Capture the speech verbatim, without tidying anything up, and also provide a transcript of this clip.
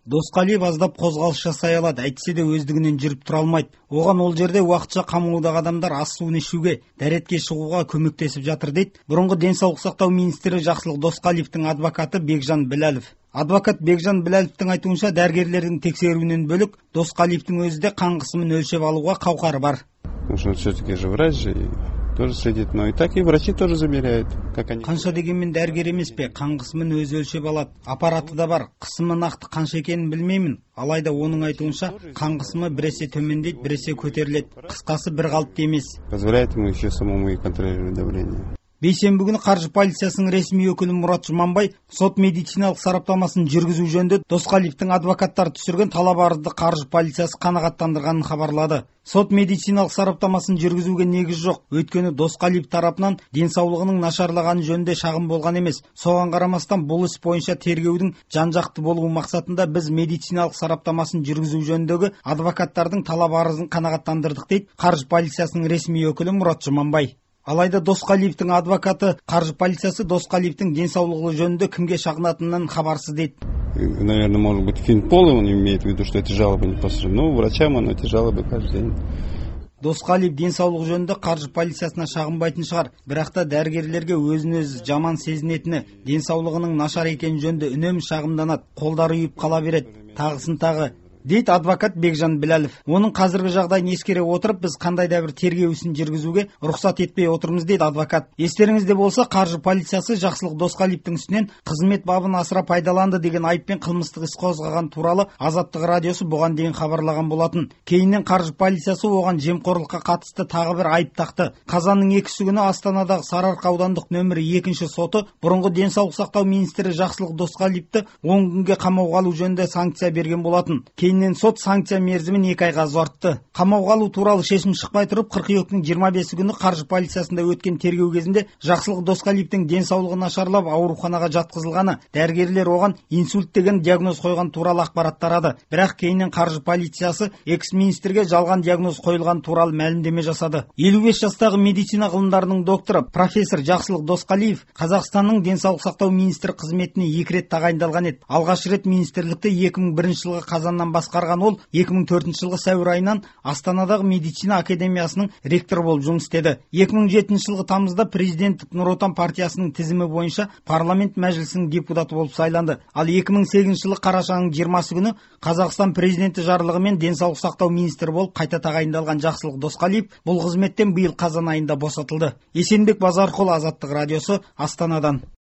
Досқалиев аздап қозғалыс жасай алады, әйтсе де өздігінен жүріп тұра алмайды. Оған ол жерде уақытша қамаудағы адамдар ас суын ішуге, дәретке шығуға көмектесіп жатыр дейді бұрынғы денсаулық сақтау министрі Жақсылық Досқалиевтің адвокаты Бекжан Біләлов. Адвокат Бекжан Біләловтің айтуынша, дәрігерлердің тексеруінен бөлік Досқалиевтің өзі де қан қысымын өлшеп алуға қауқары бар. Нужно все-таки же врач же тоже следит, но и так и врачи тоже замеряют, как они. Қанша дегенмен дәрігер емес пе, қан қысымын өзі өлшеп алады. Аппараты да бар. Қысымы нақты қанша екенін білмеймін. Алайда оның айтуынша, қан қысымы біресе төмендейді, біресе көтеріледі. Қысқасы бір қалыпты емес. Позволяет ему еще самому и контролировать давление. Бейсенбі күні қаржы полициясының ресми өкілі Мұрат Жұманбай сот медициналық сараптамасын жүргізу жөнінде Досқалиевтің адвокаттары түсірген талап арызды қаржы полициясы қанағаттандырғанын хабарлады. Сот медициналық сараптамасын жүргізуге негіз жоқ, өйткені Досқалиев тарапынан денсаулығының нашарлағаны жөнінде шағым болған емес. Соған қарамастан бұл іс бойынша тергеудің жан-жақты болуы мақсатында біз медициналық сараптамасын жүргізу жөніндегі адвокаттардың талап арызын қанағаттандырдық дейді қаржы полициясының ресми өкілі Мұрат Жұманбай. Алайда Досқалиевтің адвокаты қаржы полициясы Досқалиевтің денсаулығы жөнінде кімге шағынатынынан хабарсыз дейді. Наверное, может быть, Финполы, он имеет в виду, что эти жалобы не поступают. Ну, врачам он эти жалобы каждый день. Досқалиев денсаулығы жөнінде қаржы полициясына шағынбайтын шығар, бірақ та дәрігерлерге өзін-өзі жаман сезінетіні, денсаулығының нашар екені жөнінде үнемі шағымданады, қолдары үйіп қала береді, тағысын тағы дейді адвокат Бекжан Біләлов. Оның қазіргі жағдайын ескере отырып, біз қандай да бір тергеу ісін жүргізуге рұқсат етпей отырмыз дейді адвокат. Естеріңізде болса, қаржы полициясы Жақсылық Досқалиевтің үстінен қызмет бабын асыра пайдаланды деген айыппен қылмыстық іс қозғаған туралы Азаттық радиосы бұған дейін хабарлаған болатын. Кейіннен қаржы полициясы оған жемқорлыққа қатысты тағы бір айып тақты. Қазанның екісі күні Астанадағы Сарыарқа аудандық нөмірі екінші соты бұрынғы денсаулық сақтау министрі Жақсылық Досқалиевті он күнге қамауға алу жөнінде санкция берген болатын. Кейіннен сот санкция мерзімін екі айға ұзартты. Қамауға алу туралы шешім шықпай тұрып, қыркүйектің жиырма бесі күні қаржы полициясында өткен тергеу кезінде Жақсылық Досқалиевтің денсаулығы нашарлап ауруханаға жатқызылғаны, дәрігерлер оған инсульт деген диагноз қойған туралы ақпарат тарады. Бірақ кейіннен қаржы полициясы экс-министрге жалған диагноз қойылған туралы мәлімдеме жасады. елу бес жастағы медицина ғылымдарының докторы профессор Жақсылық Досқалиев Қазақстанның денсаулық сақтау министрі қызметіне екі рет тағайындалған еді. Алғаш рет министрлікті екі мың бірінші жылғы қазаннан басқарған ол екі мың төртінші жылғы сәуір айынан Астанадағы медицина академиясының ректоры болып жұмыс істеді. екі мың жетінші жылғы тамызда президенттік Нұр Отан партиясының тізімі бойынша парламент мәжілісінің депутаты болып сайланды. Ал екі мың сегізінші жылы қарашаның жиырмасы күні Қазақстан президенті жарлығымен денсаулық сақтау министрі болып қайта тағайындалған Жақсылық Досқалиев бұл қызметтен биыл қазан айында босатылды. Есенбек Базарқұлы, Азаттық радиосы, Астанадан.